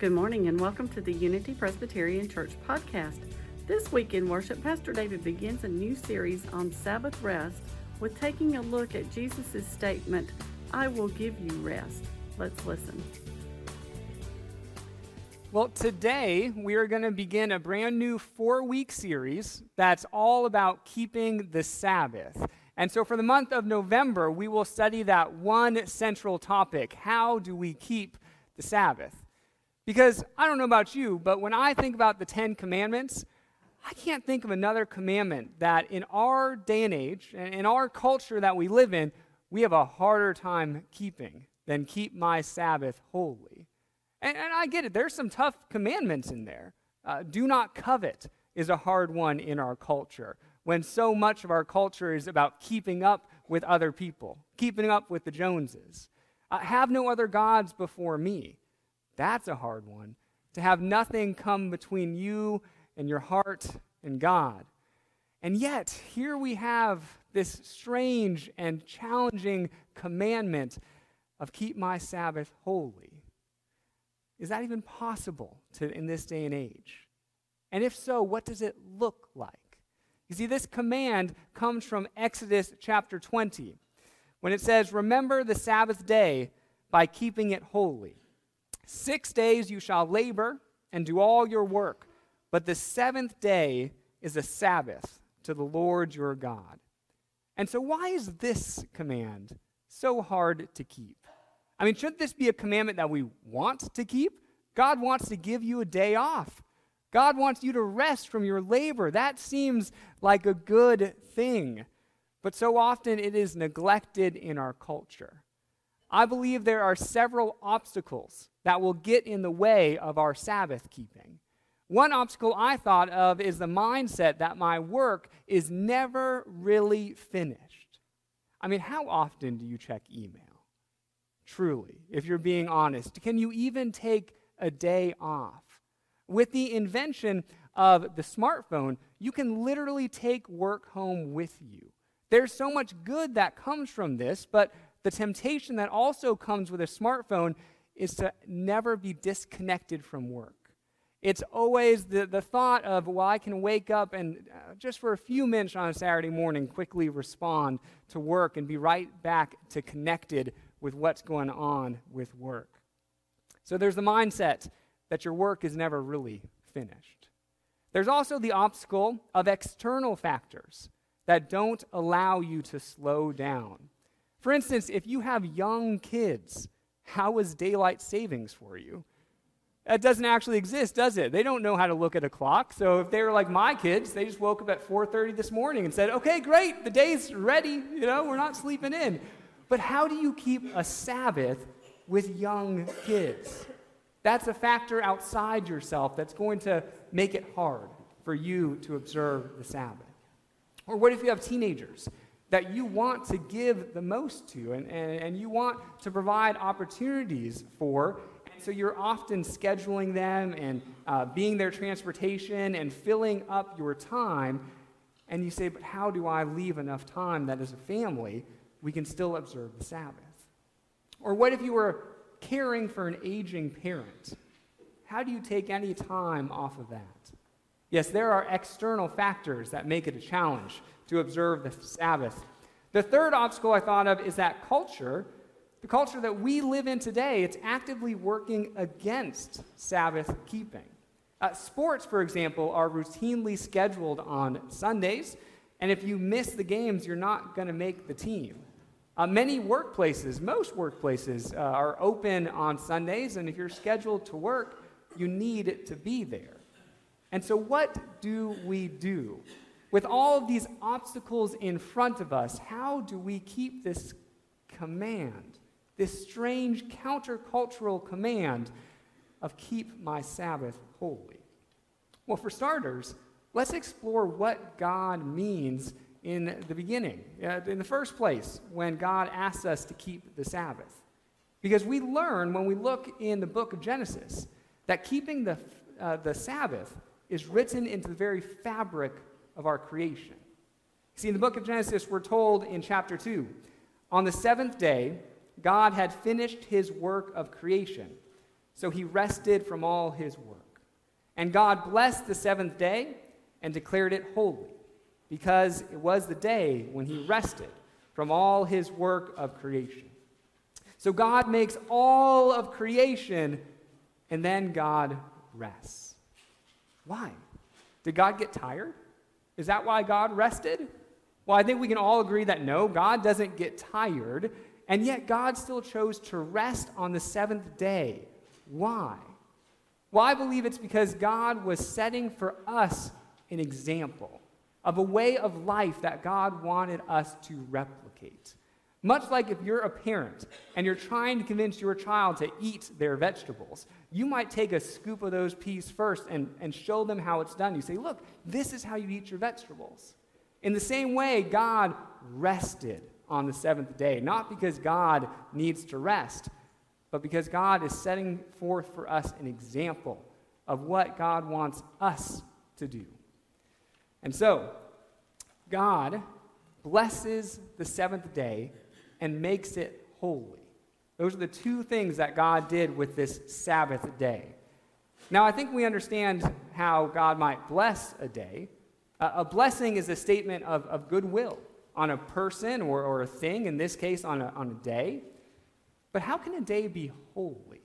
Good morning and welcome to the Unity Presbyterian Church podcast. This week in worship, Pastor David begins a new series on Sabbath rest with taking a look at Jesus' statement, "I will give you rest." Let's listen. Well, today we are going to begin a brand new 4-week series that's all about keeping the Sabbath. And so for the month of November, we will study that one central topic: how do we keep the Sabbath? Because I don't know about you, but when I think about the 10 Commandments, I can't think of another commandment that in our day and age, and in our culture that we live in, we have a harder time keeping than keep my Sabbath holy. And I get it, there's some tough commandments in there. Do not covet is a hard one in our culture, when so much of our culture is about keeping up with other people, keeping up with the Joneses. Have no other gods before me. That's a hard one. To have nothing come between you and your heart and God. And yet, here we have this strange and challenging commandment of keep my Sabbath holy. Is that even possible in this day and age? And if so, what does it look like? You see, this command comes from Exodus chapter 20, when it says, "Remember the Sabbath day by keeping it holy. 6 days you shall labor and do all your work, but the seventh day is a Sabbath to the Lord your God." And so why is this command so hard to keep? I mean, shouldn't this be a commandment that we want to keep? God wants to give you a day off. God wants you to rest from your labor. That seems like a good thing. But so often it is neglected in our culture. I believe there are several obstacles that will get in the way of our Sabbath keeping. One obstacle I thought of is the mindset that my work is never really finished. I mean, how often do you check email? Truly, if you're being honest, can you even take a day off? With the invention of the smartphone, you can literally take work home with you. There's so much good that comes from this, but the temptation that also comes with a smartphone is to never be disconnected from work. It's always the thought of, well, I can wake up and just for a few minutes on a Saturday morning quickly respond to work and be right back to connected with what's going on with work. So there's the mindset that your work is never really finished. There's also the obstacle of external factors that don't allow you to slow down. For instance, if you have young kids, how is daylight savings for you? That doesn't actually exist, does it? They don't know how to look at a clock. So if they were like my kids, they just woke up at 4:30 this morning and said, "Okay, great, the day's ready. We're not sleeping in." But how do you keep a Sabbath with young kids? That's a factor outside yourself that's going to make it hard for you to observe the Sabbath. Or what if you have teenagers that you want to give the most to and you want to provide opportunities for, and so you're often scheduling them and being their transportation and filling up your time, and you say, but how do I leave enough time that as a family we can still observe the Sabbath? Or what if you were caring for an aging parent? How do you take any time off of that? Yes, there are external factors that make it a challenge to observe the Sabbath. The third obstacle I thought of is that culture, the culture that we live in today, it's actively working against Sabbath keeping. Sports, for example, are routinely scheduled on Sundays, and if you miss the games, you're not going to make the team. Most workplaces are open on Sundays, and if you're scheduled to work, you need to be there. And so what do we do? With all of these obstacles in front of us, how do we keep this command, this strange countercultural command of keep my Sabbath holy? Well, for starters, let's explore what God means in the beginning, in the first place, when God asks us to keep the Sabbath. Because we learn when we look in the book of Genesis that keeping the Sabbath is written into the very fabric of our creation. See, in the book of Genesis, we're told in chapter 2, on the seventh day, God had finished his work of creation. So he rested from all his work. And God blessed the seventh day and declared it holy, because it was the day when he rested from all his work of creation. So God makes all of creation, and then God rests. Why? Did God get tired? Is that why God rested? Well, I think we can all agree that no, God doesn't get tired, and yet God still chose to rest on the seventh day. Why? Well, I believe it's because God was setting for us an example of a way of life that God wanted us to replicate. Much like if you're a parent and you're trying to convince your child to eat their vegetables, you might take a scoop of those peas first and show them how it's done. You say, look, this is how you eat your vegetables. In the same way, God rested on the seventh day, not because God needs to rest, but because God is setting forth for us an example of what God wants us to do. And so, God blesses the seventh day and makes it holy. Those are the two things that God did with this Sabbath day. Now, I think we understand how God might bless a day. A blessing is a statement of goodwill on a person or a thing, in this case, on a day. But how can a day be holy?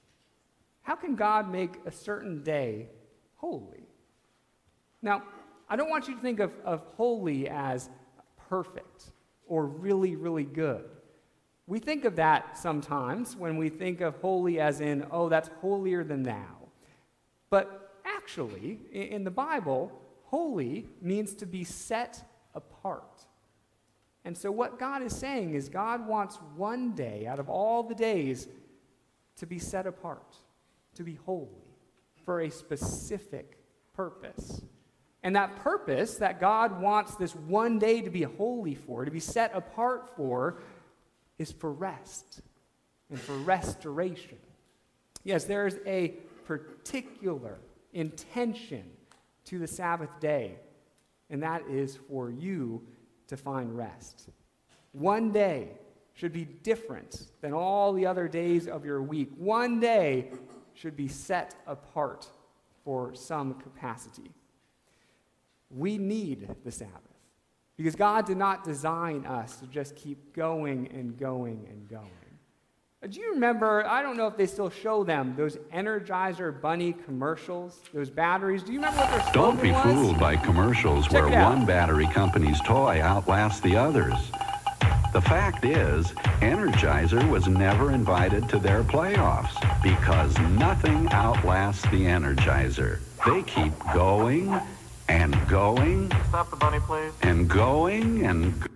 How can God make a certain day holy? Now, I don't want you to think of holy as perfect or really, really good. We think of that sometimes when we think of holy as in, oh, that's holier than thou. But actually, in the Bible, holy means to be set apart. And so what God is saying is God wants one day out of all the days to be set apart, to be holy, for a specific purpose. And that purpose that God wants this one day to be holy for, to be set apart for, is for rest and for restoration. Yes, there is a particular intention to the Sabbath day, and that is for you to find rest. One day should be different than all the other days of your week. One day should be set apart for some capacity. We need the Sabbath because God did not design us to just keep going and going and going. Do you remember, I don't know if they still show them, those Energizer Bunny commercials, those batteries? Do you remember what their slogan was? Don't be fooled by commercials where one battery company's toy outlasts the others. The fact is, Energizer was never invited to their playoffs because nothing outlasts the Energizer. They keep going and going. Stop the bunny, please. And going and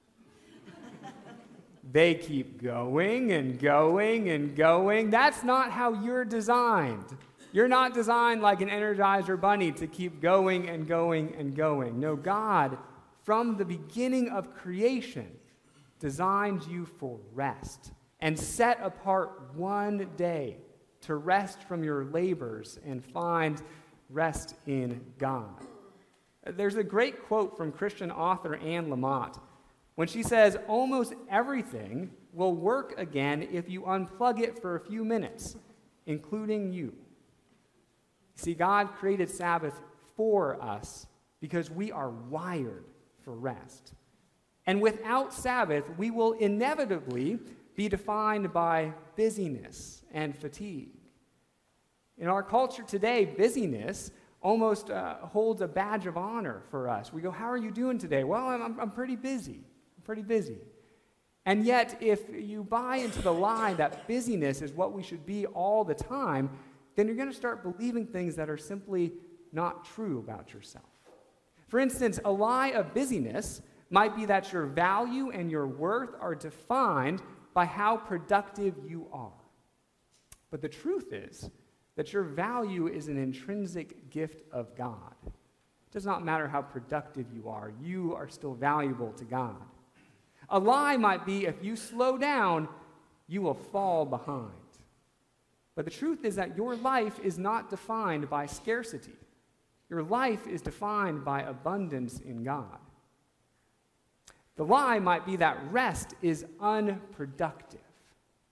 They keep going and going and going. That's not how you're designed. You're not designed like an Energizer Bunny to keep going and going and going. No, God, from the beginning of creation, designed you for rest and set apart one day to rest from your labors and find rest in God. There's a great quote from Christian author Anne Lamott when she says, almost everything will work again if you unplug it for a few minutes, including you. See, God created Sabbath for us because we are wired for rest. And without Sabbath, we will inevitably be defined by busyness and fatigue. In our culture today, busyness almost holds a badge of honor for us. We go, how are you doing today? Well, I'm pretty busy. Pretty busy. And yet, if you buy into the lie that busyness is what we should be all the time, then you're going to start believing things that are simply not true about yourself. For instance, a lie of busyness might be that your value and your worth are defined by how productive you are. But the truth is that your value is an intrinsic gift of God. It does not matter how productive you are still valuable to God. A lie might be if you slow down, you will fall behind. But the truth is that your life is not defined by scarcity. Your life is defined by abundance in God. The lie might be that rest is unproductive.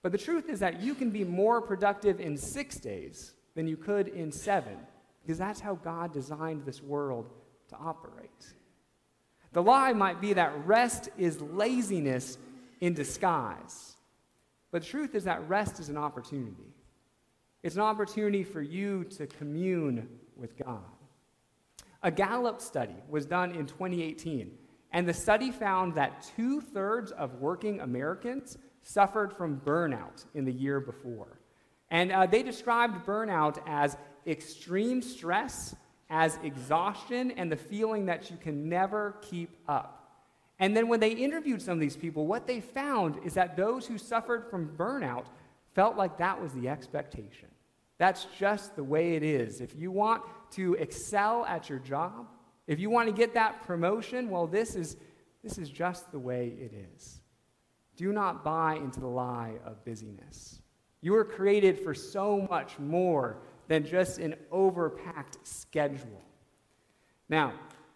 But the truth is that you can be more productive in 6 days than you could in 7, because that's how God designed this world to operate. The lie might be that rest is laziness in disguise. But the truth is that rest is an opportunity. It's an opportunity for you to commune with God. A Gallup study was done in 2018, and the study found that 2/3 of working Americans suffered from burnout in the year before. And they described burnout as extreme stress, as exhaustion, and the feeling that you can never keep up. And then when they interviewed some of these people, what they found is that those who suffered from burnout felt like that was the expectation. That's just the way it is. If you want to excel at your job, if you want to get that promotion, well, this is just the way it is. Do not buy into the lie of busyness. You were created for so much more than just an overpacked schedule. Now,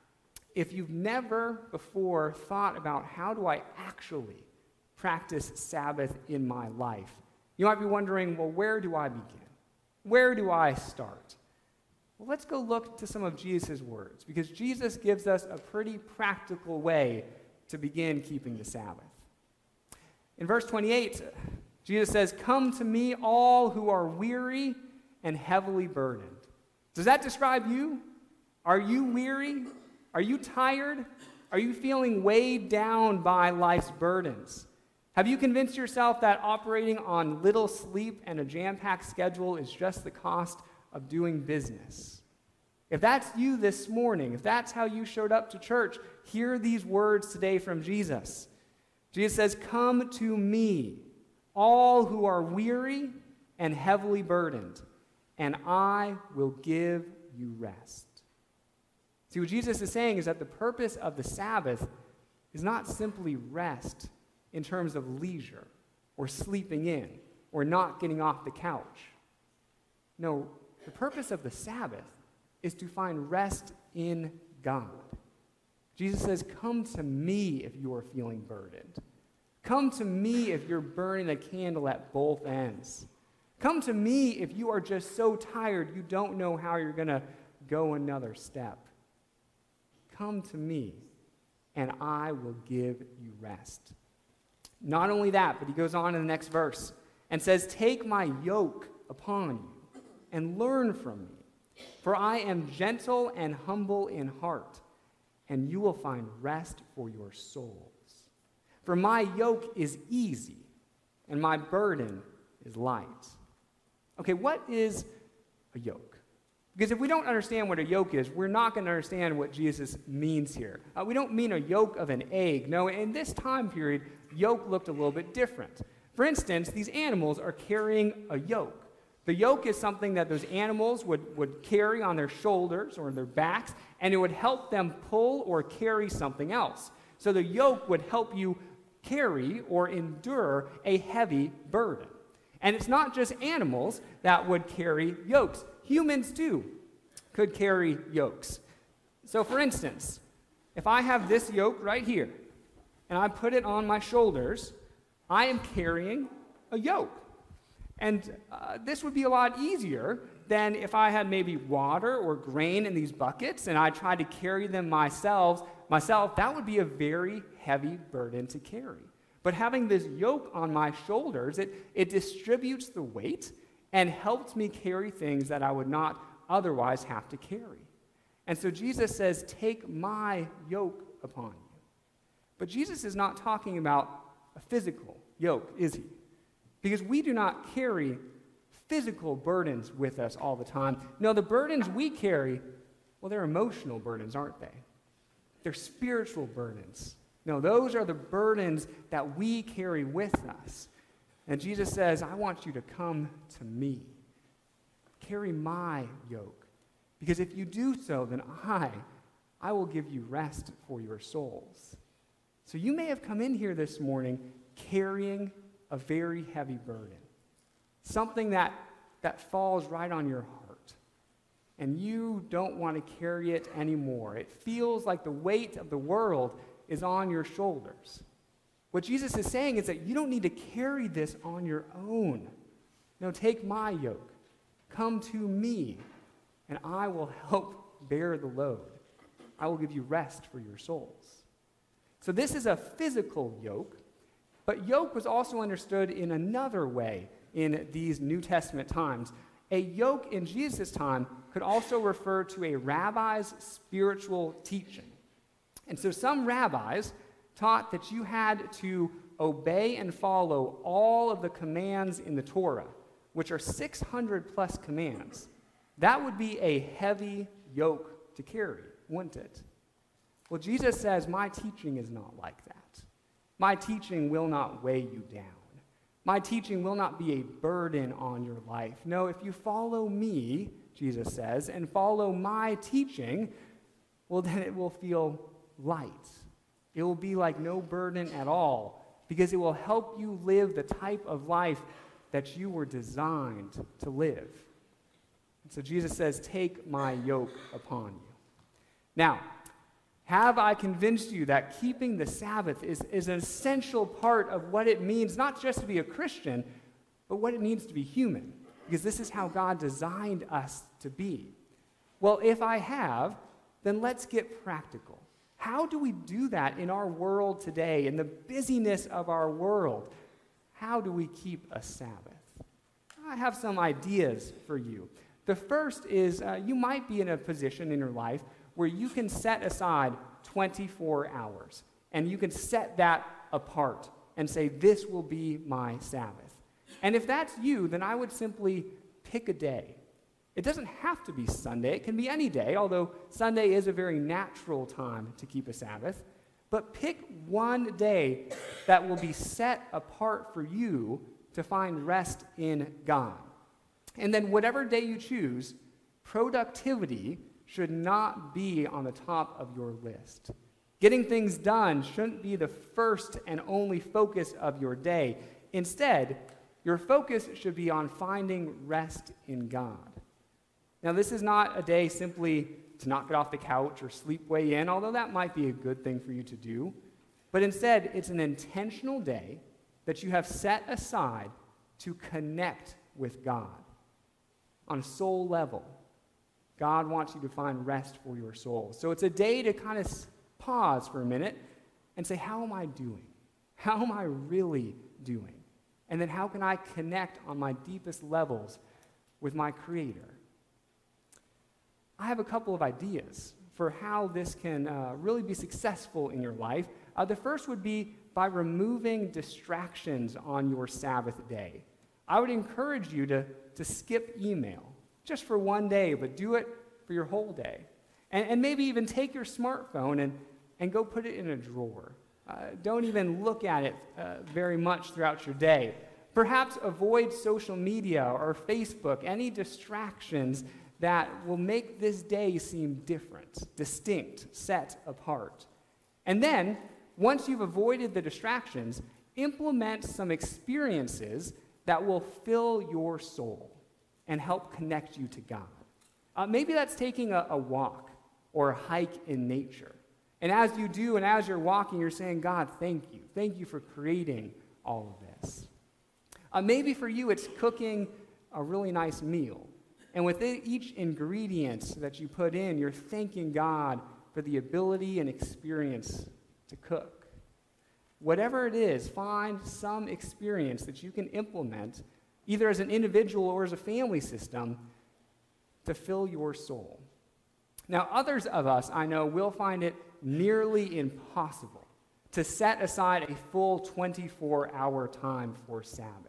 if you've never before thought about how do I actually practice Sabbath in my life, you might be wondering, well, where do I begin? Where do I start? Well, let's go look to some of Jesus' words, because Jesus gives us a pretty practical way to begin keeping the Sabbath. In verse 28, Jesus says, "Come to me, all who are weary and heavily burdened." Does that describe you? Are you weary? Are you tired? Are you feeling weighed down by life's burdens? Have you convinced yourself that operating on little sleep and a jam-packed schedule is just the cost of doing business? If that's you this morning, if that's how you showed up to church, hear these words today from Jesus. Jesus says, "Come to me, all who are weary and heavily burdened, and I will give you rest." See, what Jesus is saying is that the purpose of the Sabbath is not simply rest in terms of leisure or sleeping in or not getting off the couch. No, the purpose of the Sabbath is to find rest in God. Jesus says, "Come to me if you are feeling burdened. Come to me if you're burning a candle at both ends. Come to me if you are just so tired you don't know how you're going to go another step. Come to me, and I will give you rest." Not only that, but he goes on in the next verse and says, "Take my yoke upon you and learn from me, for I am gentle and humble in heart, and you will find rest for your souls. For my yoke is easy, and my burden is light." Okay, what is a yoke? Because if we don't understand what a yoke is, we're not going to understand what Jesus means here. We don't mean a yolk of an egg. No, in this time period, yoke looked a little bit different. For instance, these animals are carrying a yoke. The yoke is something that those animals would carry on their shoulders or their backs, and it would help them pull or carry something else. So the yoke would help you carry or endure a heavy burden. And it's not just animals that would carry yokes. Humans, too, could carry yokes. So, for instance, if I have this yoke right here, and I put it on my shoulders, I am carrying a yoke. And this would be a lot easier than if I had maybe water or grain in these buckets, and I tried to carry them myself. That would be a very heavy burden to carry. But having this yoke on my shoulders, it distributes the weight and helps me carry things that I would not otherwise have to carry. And so Jesus says, "Take my yoke upon you." But Jesus is not talking about a physical yoke, is he? Because we do not carry physical burdens with us all the time. No, the burdens we carry, well, they're emotional burdens, aren't they? They're spiritual burdens. No, those are the burdens that we carry with us. And Jesus says, "I want you to come to me. Carry my yoke. Because if you do so, then I will give you rest for your souls." So you may have come in here this morning carrying a very heavy burden. Something that falls right on your heart. And you don't want to carry it anymore. It feels like the weight of the world is on your shoulders. What Jesus is saying is that you don't need to carry this on your own. No, take my yoke. Come to me, and I will help bear the load. I will give you rest for your souls. So this is a physical yoke, but yoke was also understood in another way in these New Testament times. A yoke in Jesus' time could also refer to a rabbi's spiritual teaching. And so some rabbis taught that you had to obey and follow all of the commands in the Torah, which are 600 plus commands. That would be a heavy yoke to carry, wouldn't it? Well, Jesus says, my teaching is not like that. My teaching will not weigh you down. My teaching will not be a burden on your life. No, if you follow me, Jesus says, and follow my teaching, well, then it will feel light. It will be like no burden at all, because it will help you live the type of life that you were designed to live. And so Jesus says, take my yoke upon you. Now, have I convinced you that keeping the Sabbath is an essential part of what it means, not just to be a Christian, but what it means to be human? Because this is how God designed us to be. Well, if I have, then let's get practical. How do we do that in our world today, in the busyness of our world? How do we keep a Sabbath? I have some ideas for you. The first is you might be in a position in your life where you can set aside 24 hours, and you can set that apart and say, this will be my Sabbath. And if that's you, then I would simply pick a day. It doesn't have to be Sunday. It can be any day, although Sunday is a very natural time to keep a Sabbath. But pick one day that will be set apart for you to find rest in God. And then whatever day you choose, productivity should not be on the top of your list. Getting things done shouldn't be the first and only focus of your day. Instead, your focus should be on finding rest in God. Now, this is not a day simply to not get off the couch or sleep way in, although that might be a good thing for you to do. But instead, it's an intentional day that you have set aside to connect with God. On a soul level, God wants you to find rest for your soul. So it's a day to kind of pause for a minute and say, how am I doing? How am I really doing? And then how can I connect on my deepest levels with my Creator? I have a couple of ideas for how this can really be successful in your life. The first would be by removing distractions on your Sabbath day. I would encourage you to skip email just for one day, but do it for your whole day. And maybe even take your smartphone and go put it in a drawer. Don't even look at it very much throughout your day. Perhaps avoid social media or Facebook, any distractions that will make this day seem different, distinct, set apart. And then, once you've avoided the distractions, implement some experiences that will fill your soul and help connect you to God. Maybe that's taking a walk or a hike in nature. And as you do, and as you're walking, you're saying, God, thank you. Thank you for creating all of this. Maybe for you, it's cooking a really nice meal. And with each ingredient that you put in, you're thanking God for the ability and experience to cook. Whatever it is, find some experience that you can implement, either as an individual or as a family system, to fill your soul. Now, others of us, I know, will find it nearly impossible to set aside a full 24-hour time for Sabbath.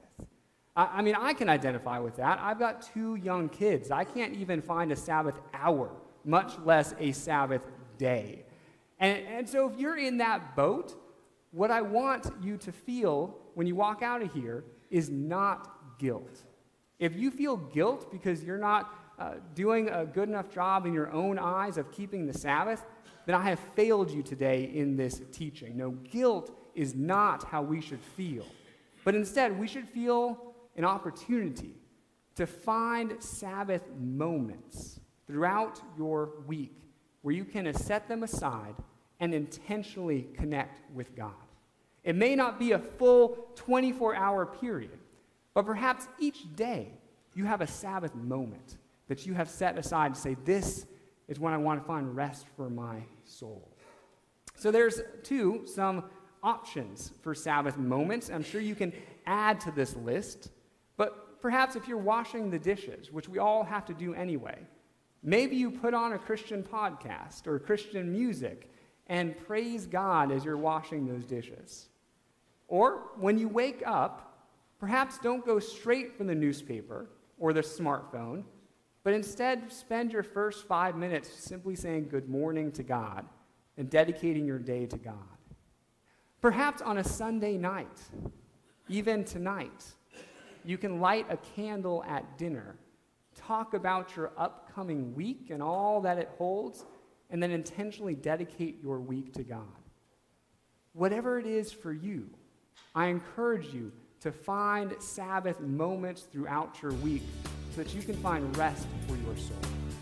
I mean, I can identify with that. I've got 2 young kids. I can't even find a Sabbath hour, much less a Sabbath day. And so if you're in that boat, what I want you to feel when you walk out of here is not guilt. If you feel guilt because you're not doing a good enough job in your own eyes of keeping the Sabbath, then I have failed you today in this teaching. No, guilt is not how we should feel. But instead, we should feel an opportunity to find Sabbath moments throughout your week where you can set them aside and intentionally connect with God. It may not be a full 24-hour period, but perhaps each day you have a Sabbath moment that you have set aside to say, this is when I want to find rest for my soul. So there's some options for Sabbath moments. I'm sure you can add to this list, but perhaps if you're washing the dishes, which we all have to do anyway, maybe you put on a Christian podcast or Christian music and praise God as you're washing those dishes. Or when you wake up, perhaps don't go straight from the newspaper or the smartphone, but instead spend your first 5 minutes simply saying good morning to God and dedicating your day to God. Perhaps on a Sunday night, even tonight, you can light a candle at dinner, talk about your upcoming week and all that it holds, and then intentionally dedicate your week to God. Whatever it is for you, I encourage you to find Sabbath moments throughout your week so that you can find rest for your soul.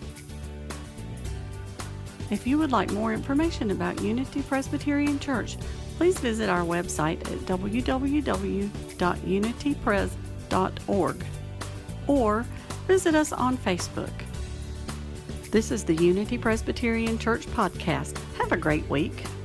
If you would like more information about Unity Presbyterian Church, please visit our website at www.unitypres.org or visit us on Facebook. This is the Unity Presbyterian Church podcast. Have a great week.